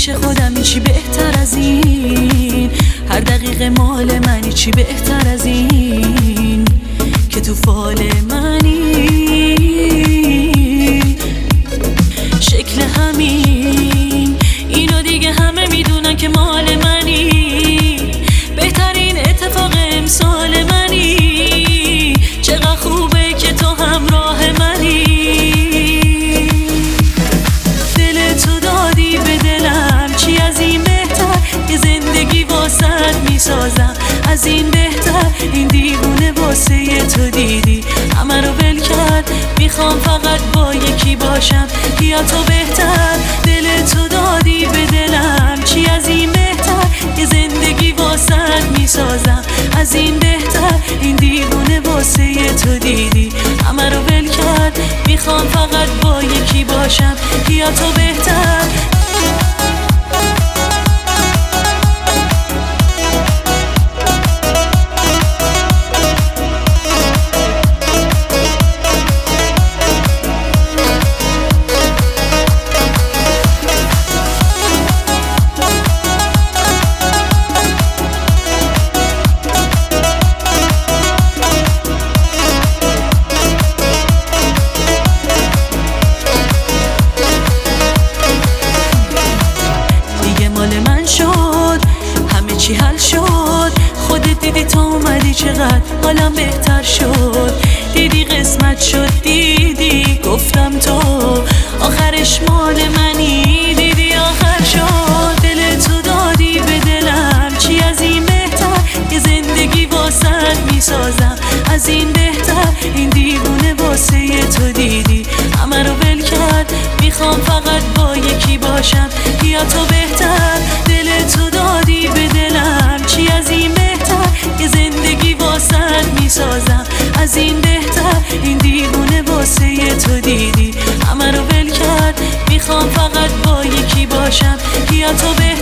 پیش خودم چی بهتر از این، هر دقیقه مال منی چی بهتر از این که تو فال منی. شکل همین اینو دیگه همه میدونن که مال منی، بهترین اتفاق امسال منی. چقدر خوبه که تو همراه منی، دل تو دادی به دلم، چی از این بهتر که زندگی واسط میسازم. از این بهتر این دیوونه واسه تو دیدی همه رو ول کرد، میخوام فقط با یکی باشم یا تو بهتر. دل تو دادی به دلم، چی از این بهتر که زندگی واسط میسازم. از این بهتر این دیوونه واسه تو دیدی همه رو ول کرد، میخوام فقط با یکی باشم یا تو بهتر. چی حل شد، خودت دیدی تو اومدی چقدر حالم بهتر شد. دیدی قسمت شد، دیدی گفتم تو آخرش مال منی، دیدی آخر شد. دل تو دادی به دلم، چی از این بهتر که زندگی واسط میسازم. از این بهتر این دیوونه واسه تو دیدی همه رو ول کرد، میخوام فقط با یکی باشم یا تو بهتر. دل تو دادی به دلم، چی از این بهتر که زندگی واسط میسازم. از این بهتر این دیوونه واسه تو دیدی همه رو ول کرد، میخوام فقط با یکی باشم یا تو بهتر.